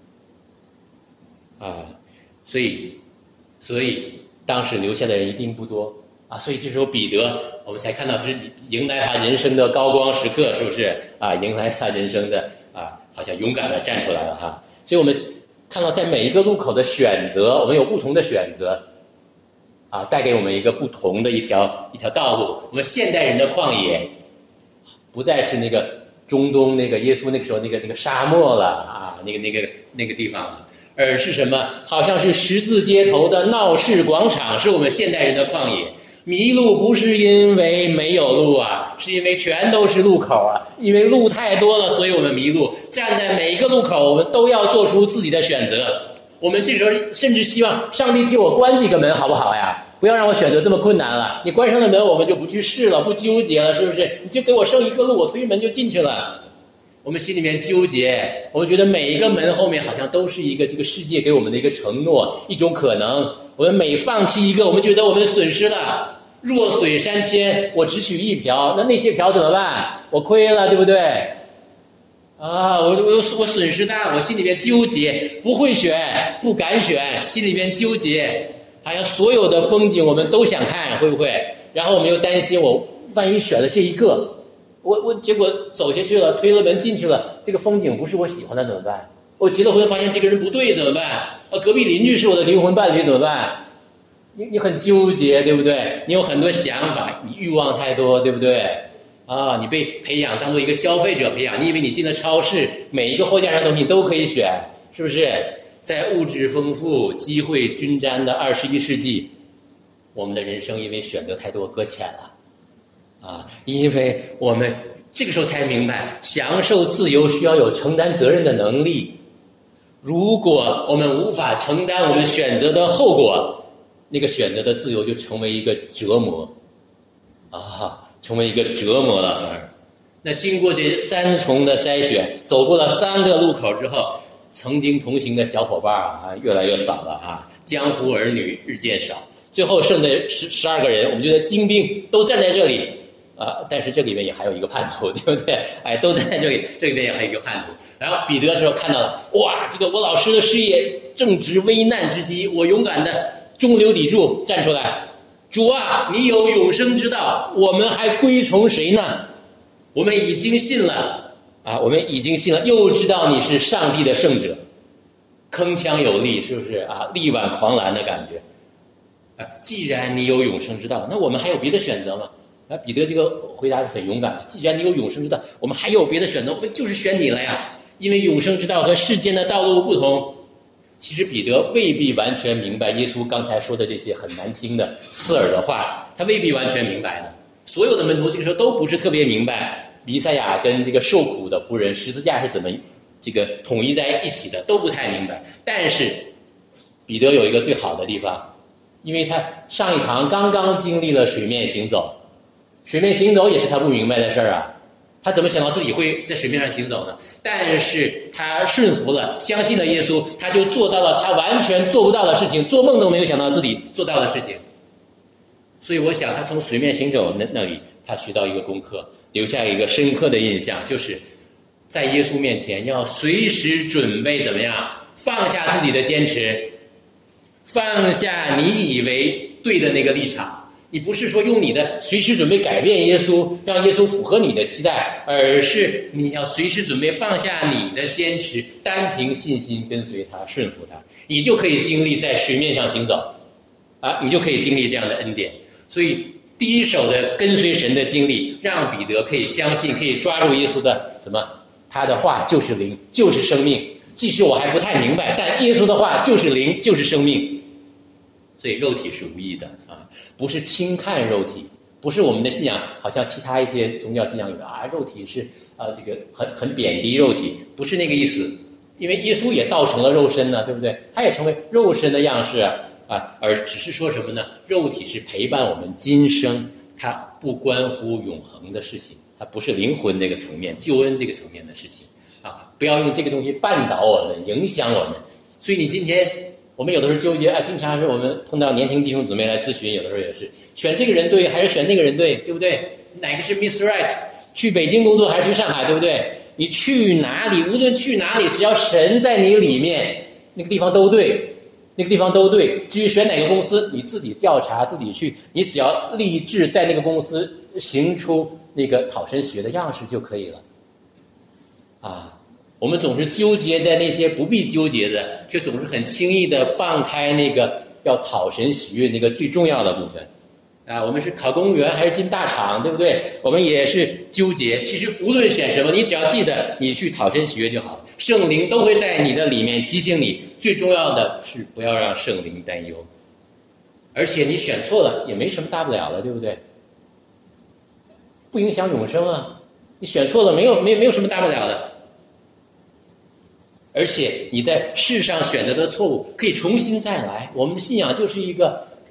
啊，所以，所以当时留下的人一定不多。啊，所以这时候彼得，我们才看到是迎来他人生的高光时刻，是不是啊？迎来他人生的啊，好像勇敢的站出来了哈。所以我们看到在每一个路口的选择，我们有不同的选择，啊，带给我们一个不同的一条一条道路。我们现代人的旷野，不再是那个中东那个耶稣那个时候那个那个沙漠了啊，那个那个那个地方了。而是什么？好像是十字街头的闹市广场，是我们现代人的旷野。迷路不是因为没有路啊，是因为全都是路口啊，因为路太多了，所以我们迷路。站在每一个路口，我们都要做出自己的选择。我们这时候甚至希望上帝替我关几个门好不好呀？ 不要让我选择这么困难了。你关上了门，我们就不去试了，不纠结了，是不是？你就给我剩一个路，我推门就进去了。我们心里面纠结，我们觉得每一个门后面好像都是一个这个世界给我们的一个承诺，一种可能。我们每放弃一个，我们觉得我们损失了。弱水三千，我只取一瓢，那那些瓢怎么办？我亏了，对不对？啊，我我我损失大，我心里面纠结，不会选，不敢选，心里面纠结，好像所有的风景我们都想看，会不会？然后我们又担心，我万一选了这一个。我我结果走下去了，推了门进去了，这个风景不是我喜欢的怎么办？我结了婚发现这个人不对怎么办？啊，隔壁邻居是我的灵魂伴侣怎么办？你你很纠结，对不对？你有很多想法，你欲望太多，对不对？啊，你被培养当做一个消费者培养，你以为你进了超市，每一个货架上的东西你都可以选，是不是？在物质丰富、机会均沾的二十一世纪，我们的人生因为选择太多搁浅了。啊，因为我们这个时候才明白，享受自由需要有承担责任的能力。如果我们无法承担我们选择的后果，那个选择的自由就成为一个折磨，啊，成为一个折磨了。反而，那经过这三重的筛选，走过了三个路口之后，曾经同行的小伙伴啊，越来越少了啊，江湖儿女日渐少，最后剩的十十二个人，我们觉得精兵都站在这里。啊，但是这里面也还有一个叛徒，对不对？哎，都在这里，这里面也还有一个叛徒。然后彼得的时候看到了，哇，这个我老师的事业正值危难之机，我勇敢的中流砥柱站出来，主啊，你有永生之道，我们还归从谁呢？我们已经信了啊，我们已经信了，又知道你是上帝的圣者，铿锵有力，是不是啊？力挽狂澜的感觉。啊，既然你有永生之道，那我们还有别的选择吗？啊，彼得这个回答是很勇敢的。既然你有永生之道，我们还有别的选择，我们就是选你了呀。因为永生之道和世间的道路不同。其实彼得未必完全明白耶稣刚才说的这些很难听的刺耳的话，他未必完全明白的。所有的门徒这个时候都不是特别明白弥赛亚跟这个受苦的仆人十字架是怎么这个统一在一起的，都不太明白。但是彼得有一个最好的地方，因为他上一堂刚刚经历了水面行走。水面行走也是他不明白的事儿啊，他怎么想到自己会在水面上行走呢？但是他顺服了，相信了耶稣，他就做到了他完全做不到的事情，做梦都没有想到自己做到的事情。所以我想他从水面行走那那里，他学到一个功课，留下一个深刻的印象，就是在耶稣面前要随时准备怎么样放下自己的坚持，放下你以为对的那个立场。你不是说用你的随时准备改变耶稣，让耶稣符合你的期待，而是你要随时准备放下你的坚持，单凭信心跟随他，顺服他，你就可以经历在水面上行走啊，你就可以经历这样的恩典。所以第一手的跟随神的经历，让彼得可以相信，可以抓住耶稣的什么，他的话就是灵，就是生命。即使我还不太明白，但耶稣的话就是灵，就是生命。所以肉体是无益的啊，不是轻看肉体，不是我们的信仰好像其他一些宗教信仰有的啊，肉体是啊这个很很贬低肉体，不是那个意思。因为耶稣也道成了肉身呢，对不对？他也成为肉身的样式啊，而只是说什么呢？肉体是陪伴我们今生，它不关乎永恒的事情，它不是灵魂这个层面、救恩这个层面的事情啊！不要用这个东西绊倒我们、影响我们。所以你今天。我们有的时候纠结啊，经常是我们碰到年轻弟兄姊妹来咨询，有的时候也是选这个人对还是选那个人对，对不对？哪个是 Miss Right？ 去北京工作还是去上海，对不对？你去哪里，无论去哪里，只要神在你里面，那个地方都对，那个地方都对。至于选哪个公司，你自己调查，自己去，你只要立志在那个公司行出那个讨神喜悦的样式就可以了。啊。我们总是纠结在那些不必纠结的，却总是很轻易的放开那个要讨神喜悦那个最重要的部分。啊，我们是考公务员还是进大厂，对不对？我们也是纠结。其实无论选什么，你只要记得你去讨神喜悦就好了。圣灵都会在你的里面提醒你，最重要的是不要让圣灵担忧。而且你选错了也没什么大不了的，对不对？不影响永生啊。你选错了没有没没有什么大不了的。而且你在世上选择的错误可以重新再来，我们的信仰就是一个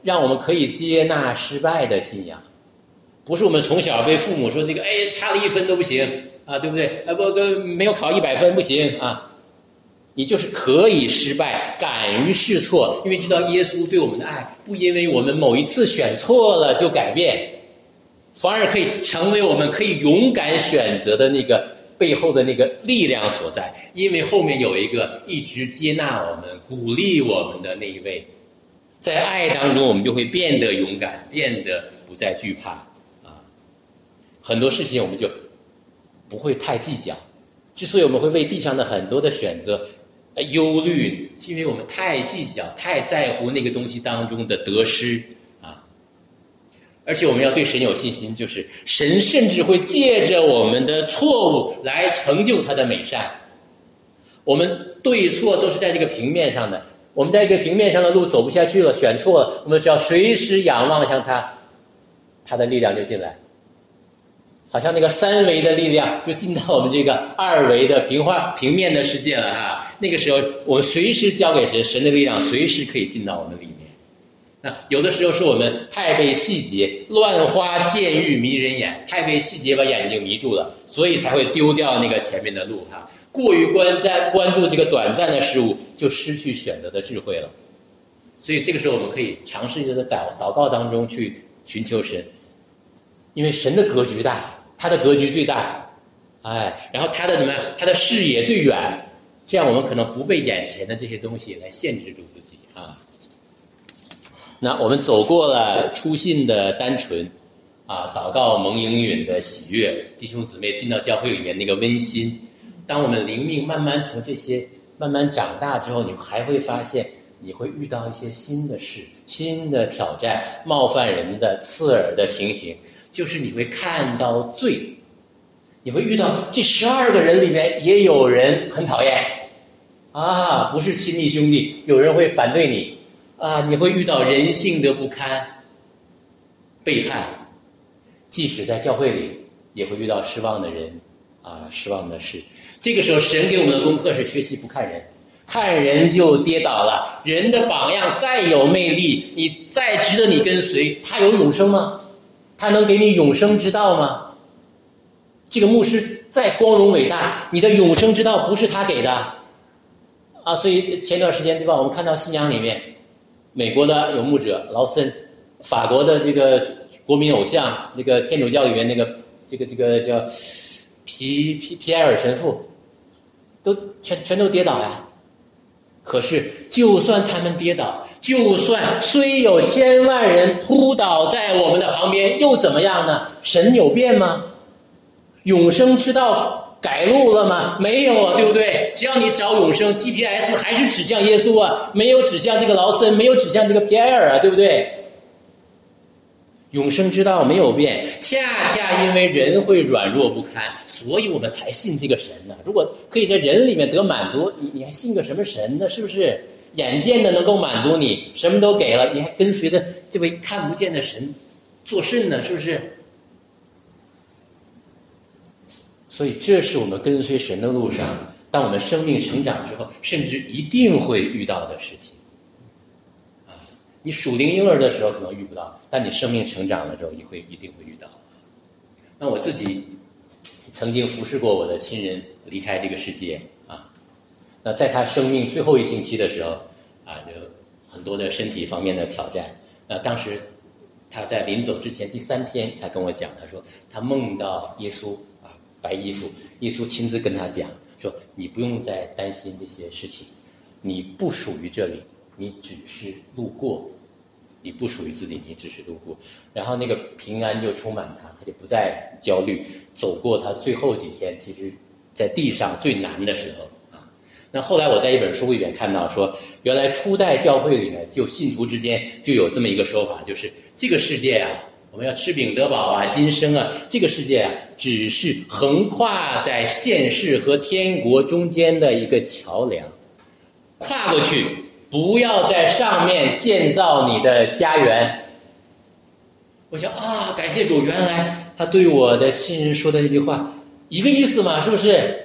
让我们可以接纳失败的信仰。不是我们从小被父母说这个，哎，差了一分都不行啊，对不对？啊，不，没有考一百分不行啊。你就是可以失败，敢于试错，因为知道耶稣对我们的爱，不因为我们某一次选错了就改变，反而可以成为我们可以勇敢选择的那个背后的那个力量所在，因为后面有一个一直接纳我们、鼓励我们的那一位，在爱当中我们就会变得勇敢，变得不再惧怕啊。很多事情我们就不会太计较，之所以我们会为地上的很多的选择忧虑，是因为我们太计较、太在乎那个东西当中的得失啊。而且我们要对神有信心，就是神甚至会借着我们的错误来成就他的美善。我们对错都是在这个平面上的，我们在这个平面上的路走不下去了，选错了，我们只要随时仰望向他，他的力量就进来。好像那个三维的力量就进到我们这个二维的平画平面的世界了啊！那个时候我们随时交给神，神的力量随时可以进到我们里面。那有的时候是我们太被细节乱花渐欲迷人眼，太被细节把眼睛迷住了，所以才会丢掉那个前面的路哈。过于关在关注这个短暂的事物，就失去选择的智慧了。所以这个时候我们可以尝试着在祷祷告当中去寻求神，因为神的格局大。他的格局最大，哎，然后他的怎么样？他的视野最远，这样我们可能不被眼前的这些东西来限制住自己啊。那我们走过了初信的单纯，啊，祷告蒙应允的喜悦，弟兄姊妹进到教会里面那个温馨。当我们灵命慢慢从这些慢慢长大之后，你还会发现，你会遇到一些新的事、新的挑战、冒犯人的、刺耳的情形。就是你会看到罪，你会遇到这十二个人里面也有人很讨厌啊，不是亲密兄弟，有人会反对你啊，你会遇到人性的不堪、背叛，即使在教会里也会遇到失望的人啊，失望的事。这个时候神给我们的功课是学习不看人，看人就跌倒了。人的榜样再有魅力，你再值得你跟随，他有永生吗？他能给你永生之道吗？这个牧师再光荣伟大，你的永生之道不是他给的啊！所以前段时间对吧，我们看到信仰里面，美国的有牧者劳森，法国的这个国民偶像，那个天主教里面那个这个这个叫皮皮皮埃尔神父，都全全都跌倒呀。可是就算他们跌倒，就算虽有千万人扑倒在我们的旁边，又怎么样呢？神有变吗？永生之道改路了吗？没有啊，对不对？只要你找永生 G P S 还是指向耶稣啊，没有指向这个劳森，没有指向这个皮埃尔啊，对不对？永生之道没有变，恰恰因为人会软弱不堪，所以我们才信这个神呢。如果可以在人里面得满足，你你还信个什么神呢？是不是？眼见的能够满足你，什么都给了，你还跟随着这位看不见的神做甚呢？是不是？所以这是我们跟随神的路上，当我们生命成长之后，甚至一定会遇到的事情。你属灵婴儿的时候可能遇不到，但你生命成长的时候也会一定会遇到。那我自己曾经服侍过我的亲人离开这个世界啊，那在他生命最后一星期的时候啊，就很多的身体方面的挑战。那当时他在临走之前第三天，他跟我讲，他说他梦到耶稣啊，白衣服，耶稣亲自跟他讲说，你不用再担心这些事情，你不属于这里，你只是路过。你不属于自己，你只是路过，然后那个平安就充满他，他就不再焦虑，走过他最后几天，其实在地上最难的时候啊。那后来我在一本书里面看到说，原来初代教会里面就信徒之间就有这么一个说法，就是这个世界啊，我们要吃饼得饱啊，今生啊，这个世界啊，只是横跨在现世和天国中间的一个桥梁，跨过去。不要在上面建造你的家园。我想啊，感谢主，原来他对我的亲人说的这句话一个意思嘛，是不是？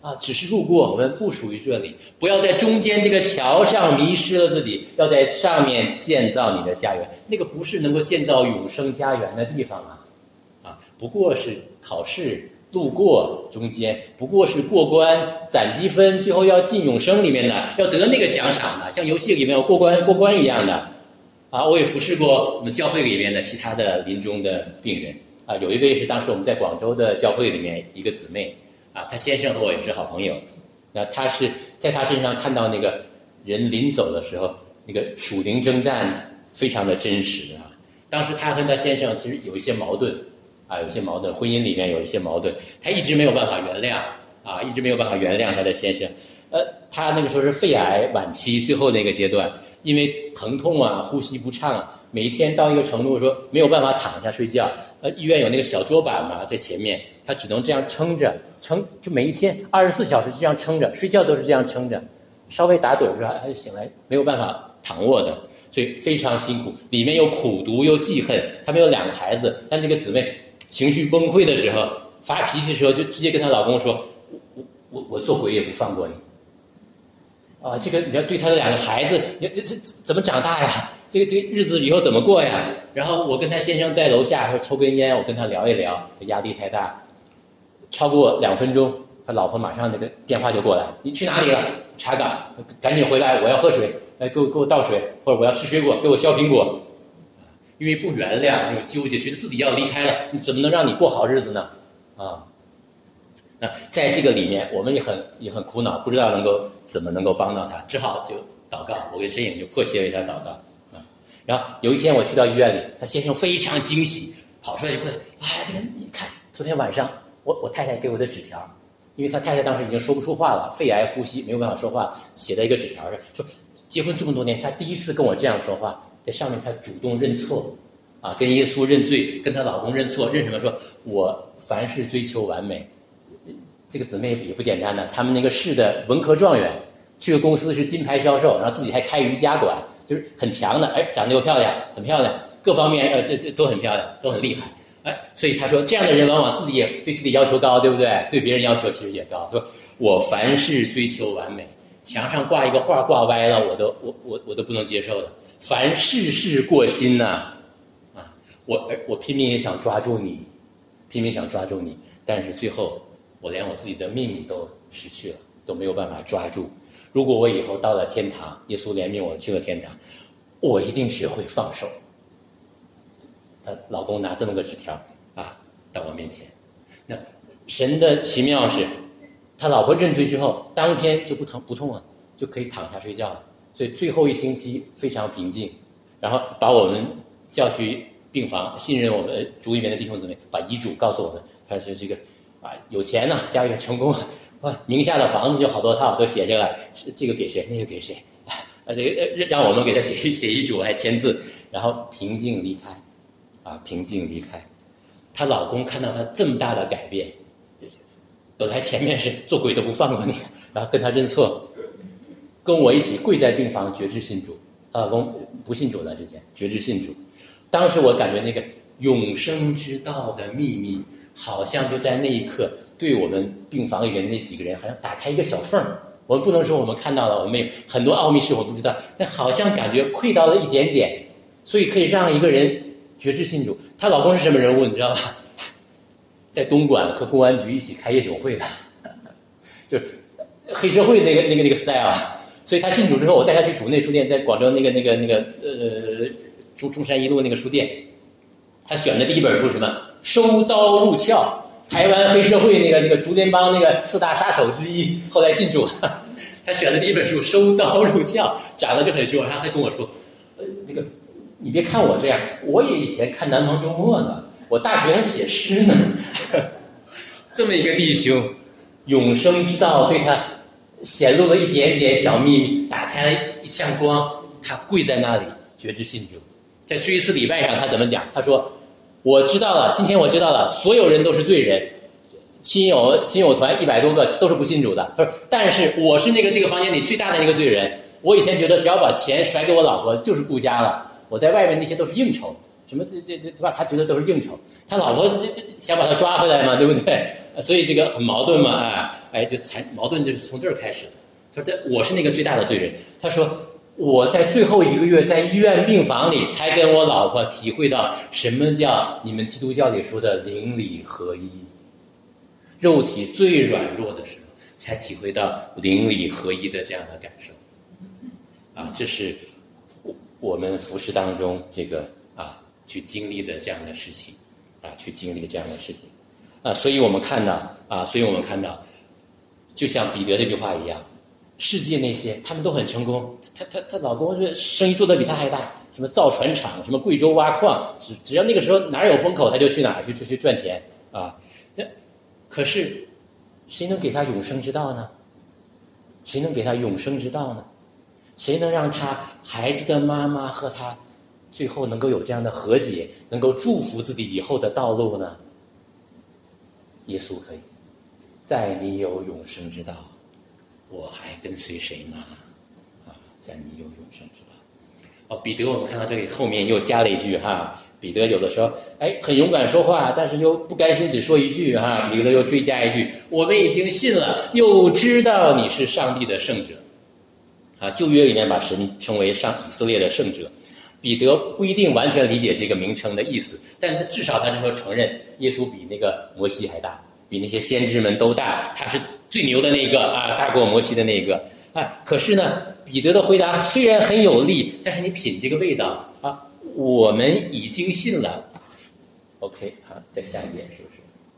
啊，只是路过，我们不属于这里，不要在中间这个桥上迷失了自己，要在上面建造你的家园。那个不是能够建造永生家园的地方啊，啊，不过是考试路过中间，不过是过关攒积分，最后要进永生里面的，要得那个奖赏的，像游戏里面有过关过关一样的。啊，我也服侍过我们教会里面的其他的临终的病人啊，有一位是当时我们在广州的教会里面一个姊妹啊，她先生和我也是好朋友，那她是在她身上看到那个人临走的时候，那个属灵征战非常的真实啊。当时她跟她先生其实有一些矛盾啊，有一些矛盾，婚姻里面有一些矛盾，她一直没有办法原谅啊，一直没有办法原谅她的先生。呃，她那个时候是肺癌晚期最后那个阶段。因为疼痛啊，呼吸不畅啊，每一天到一个程度说没有办法躺下睡觉，呃，医院有那个小桌板嘛，在前面，他只能这样撑着，撑就每一天二十四小时这样撑着，睡觉都是这样撑着，稍微打盹儿是吧，他就醒来，没有办法躺卧的，所以非常辛苦，里面又苦毒又记恨，他们有两个孩子，但这个姊妹情绪崩溃的时候，发脾气的时候，就直接跟她老公说，我我我做鬼也不放过你。啊，这个你要对他的两个孩子，这这怎么长大呀？这个这个日子以后怎么过呀？然后我跟他先生在楼下说抽根烟，我跟他聊一聊，压力太大，超过两分钟，他老婆马上那个电话就过来，你去哪里了？查岗，赶紧回来，我要喝水，哎，给我给我倒水，或者我要吃水果，给我削苹果。因为不原谅，那种纠结，觉得自己要离开了，你怎么能让你过好日子呢？啊。那在这个里面，我们也很也很苦恼，不知道能够怎么能够帮到他，只好就祷告。我跟申颖就迫切为他祷告啊。然后有一天我去到医院里，他先生非常惊喜，跑出来就问：“哎，这个你看，昨天晚上我我太太给我的纸条，因为他太太当时已经说不出话了，肺癌呼吸没有办法说话，写在一个纸条上，说结婚这么多年，他第一次跟我这样说话，在上面他主动认错，啊，跟耶稣认罪，跟她老公认错，认什么？说我凡事追求完美。”这个姊妹也不简单的，他们那个市的文科状元，去个公司是金牌销售，然后自己还开瑜伽馆，就是很强的，哎，长得又漂亮，很漂亮，各方面呃这这都很漂亮，都很厉害，哎，所以他说这样的人往往自己也对自己要求高，对不对？对别人要求其实也高，说我凡事追求完美，墙上挂一个画挂歪了，我都我我我都不能接受的，凡事事过心呐、啊，啊，我我拼命也想抓住你，拼命想抓住你，但是最后。我连我自己的命都失去了，都没有办法抓住。如果我以后到了天堂，耶稣怜悯我去了天堂，我一定学会放手。她老公拿这么个纸条啊到我面前，那神的奇妙是，他老婆认罪之后，当天就不疼不痛了，就可以躺下睡觉了。所以最后一星期非常平静，然后把我们叫去病房，信任我们主里面的弟兄姊妹，把遗嘱告诉我们，他说这个。啊，有钱呢，家里成功，哇，名下的房子就好多套都写下来，这个给谁，那个给谁，啊，这个让我们给他写写遗嘱，还签字，然后平静离开，啊，平静离开。她老公看到她这么大的改变，本来前面是做鬼都不放过你，然后跟她认错，跟我一起跪在病房决志信主。她老公不信主的之前决志信主，当时我感觉那个永生之道的秘密。好像就在那一刻，对我们病房里面那几个人，好像打开一个小缝儿。我们不能说我们看到了，我们有很多奥秘是我不知道，但好像感觉窥到了一点点，所以可以让一个人决志信主。她老公是什么人物，你知道吧？在东莞和公安局一起开夜总会的，就是黑社会那个那个那个 style 啊。所以他信主之后，我带他去主内书店，在广州那个那个那个呃中中山一路那个书店，他选的第一本书什么？收刀入鞘，台湾黑社会那个那个竹联帮那个四大杀手之一，后来信主。他选的第一本书《收刀入鞘》，讲的就很凶。他还跟我说：“呃，那个你别看我这样，我也以前看《南方周末》呢，我大学还写诗呢。”这么一个弟兄，永生之道对他显露了一点点小秘密，打开了一扇光，他跪在那里决志信主。在追思礼拜上，他怎么讲？他说。我知道了，今天我知道了，所有人都是罪人，亲友亲友团一百多个都是不信主的。他说，但是我是那个这个房间里最大的那个罪人。我以前觉得只要把钱甩给我老婆就是顾家了，我在外面那些都是应酬，什么这这这对吧？他觉得都是应酬，他老婆这这想把他抓回来嘛，对不对？ 所以这个很矛盾嘛啊，哎，就才矛盾就是从这儿开始的。他说我是那个最大的罪人，他说我在最后一个月在医院病房里才跟我老婆体会到什么叫你们基督教里说的灵里合一，肉体最软弱的时候才体会到灵里合一的这样的感受啊，这是我们服事当中这个啊去经历的这样的事情啊，去经历这样的事情啊，所以我们看到啊，所以我们看到，就像彼得这句话一样，世界那些他们都很成功，他他他老公是生意做得比他还大，什么造船厂，什么贵州挖矿，只只要那个时候哪儿有风口，他就去哪儿去去去赚钱啊。那可是谁能给他永生之道呢？谁能给他永生之道呢？谁能让他孩子的妈妈和他最后能够有这样的和解，能够祝福自己以后的道路呢？耶稣可以，在你有永生之道，我还跟随谁呢？啊，在你有永生之道。哦，彼得我们看到这里后面又加了一句哈，彼得有的时候哎很勇敢说话，但是又不甘心只说一句哈，彼得又追加一句，我们已经信了，又知道你是上帝的圣者。啊，旧约里面把神称为上以色列的圣者，彼得不一定完全理解这个名称的意思，但他至少他是说承认耶稣比那个摩西还大，比那些先知们都大，他是最牛的那个啊，大过摩西的那个啊。可是呢，彼得的回答虽然很有力，但是你品这个味道啊，我们已经信了。OK， 好，再下一遍是不是？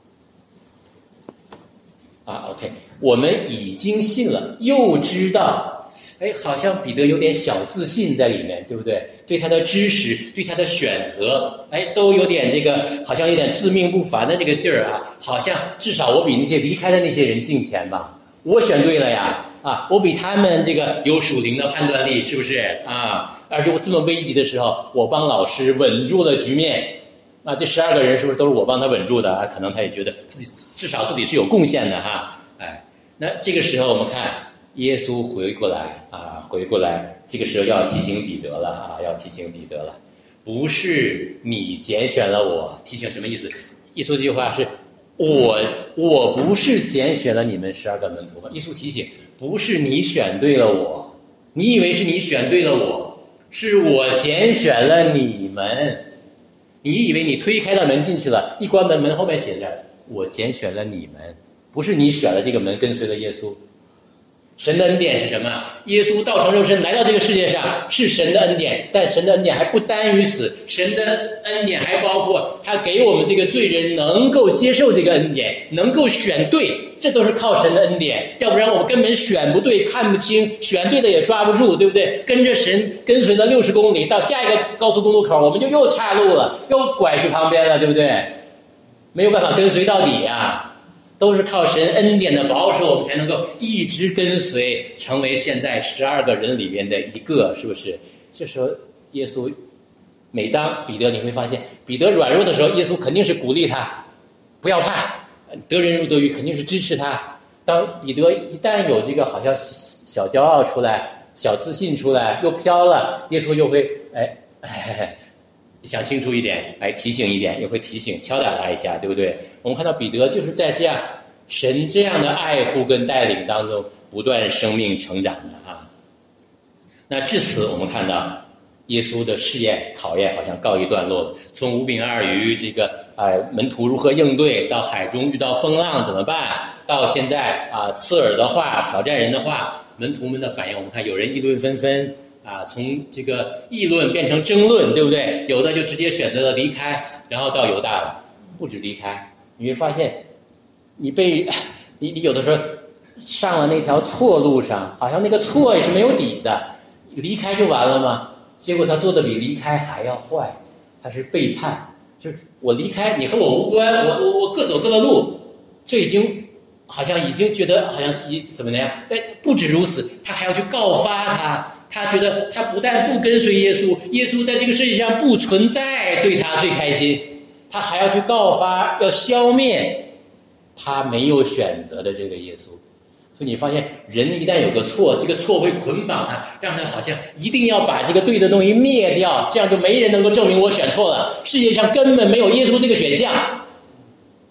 啊 ，OK， 我们已经信了，又知道。哎，好像彼得有点小自信在里面，对不对？对他的知识，对他的选择，哎，都有点这个，好像有点自命不凡的这个劲儿啊。好像至少我比那些离开的那些人敬虔吧，我选对了呀，啊，我比他们这个有属灵的判断力，是不是啊？而且我这么危急的时候，我帮老师稳住了局面，啊，这十二个人是不是都是我帮他稳住的啊？可能他也觉得自己至少自己是有贡献的哈，哎，那这个时候我们看。耶稣回过来啊，回过来，这个时候要提醒彼得了啊，要提醒彼得了，不是你拣选了我，提醒什么意思？耶稣这句话是，我我不是拣选了你们十二个门徒吗？耶稣提醒，不是你选对了我，你以为是你选对了我，是我拣选了你们，你以为你推开了门进去了，一关门门后面写着我拣选了你们，不是你选了这个门跟随了耶稣。神的恩典是什么？耶稣道成肉身来到这个世界上是神的恩典，但神的恩典还不单于此，神的恩典还包括他给我们这个罪人能够接受这个恩典，能够选对，这都是靠神的恩典，要不然我们根本选不对，看不清，选对了也抓不住，对不对？跟着神跟随了六十公里，到下一个高速公路口我们就又岔路了，又拐去旁边了，对不对？没有办法跟随到底啊，都是靠神恩典的保守，我们才能够一直跟随，成为现在十二个人里面的一个，是不是？这时候耶稣，每当彼得你会发现，彼得软弱的时候，耶稣肯定是鼓励他，不要怕，得人如得鱼，肯定是支持他。当彼得一旦有这个好像小骄傲出来，小自信出来，又飘了，耶稣又会哎哎。想清楚一点，哎，提醒一点，也会提醒，敲打他一下，对不对？我们看到彼得就是在这样神这样的爱护跟带领当中，不断生命成长的啊。那至此，我们看到耶稣的试验考验好像告一段落了。从五饼二鱼这个啊、呃、门徒如何应对，到海中遇到风浪怎么办，到现在啊、呃、刺耳的话、挑战人的话，门徒们的反应，我们看有人议论纷纷。啊，从这个议论变成争论，对不对？有的就直接选择了离开，然后到犹大了，不止离开，你会发现，你被你你有的时候上了那条错路上，好像那个错也是没有底的，离开就完了吗？结果他做的比离开还要坏，他是背叛，就是我离开你和我无关，我我我各走各的路，这已经好像已经觉得好像一怎么样？哎，不止如此，他还要去告发他。他觉得他不但不跟随耶稣，耶稣在这个世界上不存在，对他最开心，他还要去告发，要消灭他没有选择的这个耶稣。所以你发现人一旦有个错，这个错会捆绑他，让他好像一定要把这个对的东西灭掉，这样就没人能够证明我选错了，世界上根本没有耶稣这个选项。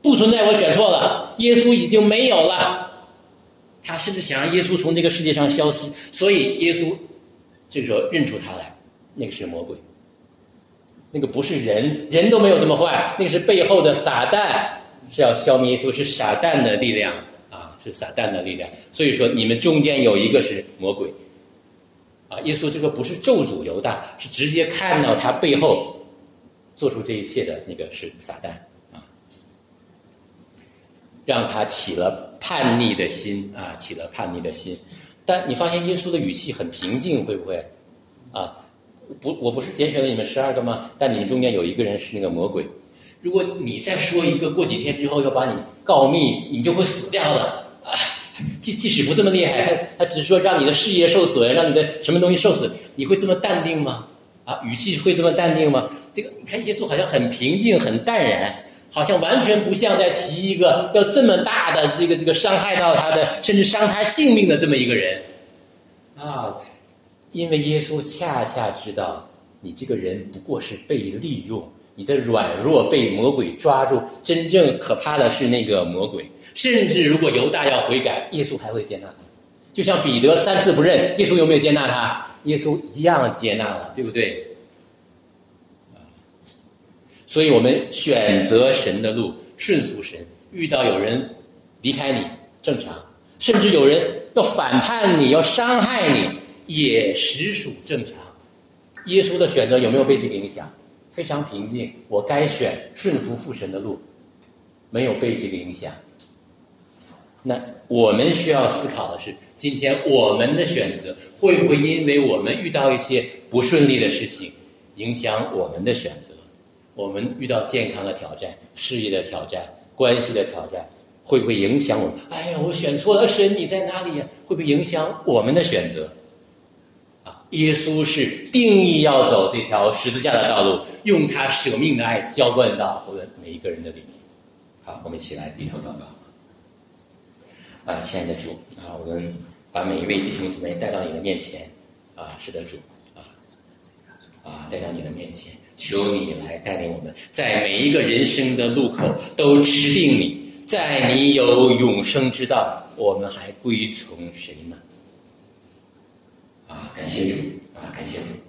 不存在我选错了，耶稣已经没有了。他甚至想让耶稣从这个世界上消失，所以耶稣这个时候认出他来，那个是魔鬼，那个不是人，人都没有这么坏，那个是背后的撒旦，是要消灭耶稣，是撒旦的力量啊，是撒旦的力量。所以说你们中间有一个是魔鬼啊，耶稣这个不是咒诅犹大，是直接看到他背后做出这一切的那个是撒旦啊，让他起了叛逆的心啊，起了叛逆的心。但你发现耶稣的语气很平静，会不会啊？不，我不是拣选了你们十二个吗？但你们中间有一个人是那个魔鬼。如果你再说一个，过几天之后要把你告密，你就会死掉了啊！即即使不这么厉害，他他只是说让你的事业受损，让你的什么东西受损，你会这么淡定吗？啊，语气会这么淡定吗？这个你看耶稣好像很平静，很淡然。好像完全不像在提一个要这么大的这个这个伤害到他的，甚至伤他性命的这么一个人啊！因为耶稣恰恰知道你这个人不过是被利用，你的软弱被魔鬼抓住，真正可怕的是那个魔鬼。甚至如果犹大要悔改，耶稣还会接纳他。就像彼得三次不认，耶稣有没有接纳他？耶稣一样接纳了，对不对？所以我们选择神的路，顺服神。遇到有人离开你，正常；甚至有人要反叛你，要伤害你，也实属正常。耶稣的选择有没有被这个影响？非常平静，我该选顺服父神的路，没有被这个影响。那我们需要思考的是，今天我们的选择会不会因为我们遇到一些不顺利的事情，影响我们的选择？我们遇到健康的挑战、事业的挑战、关系的挑战，会不会影响我们？哎呀，我选错了，神你在哪里呀？会不会影响我们的选择？啊，耶稣是定义要走这条十字架的道路，用他舍命的爱浇灌到我们每一个人的里面。好，我们一起来低头祷告。啊，亲爱的主啊，我们把每一位弟兄姊妹带到你的面前。啊，是的，主啊啊，带到你的面前。求你来带领我们，在每一个人生的路口都持定你，在你有永生之道，我们还归从谁呢？啊，感谢主啊，感谢主。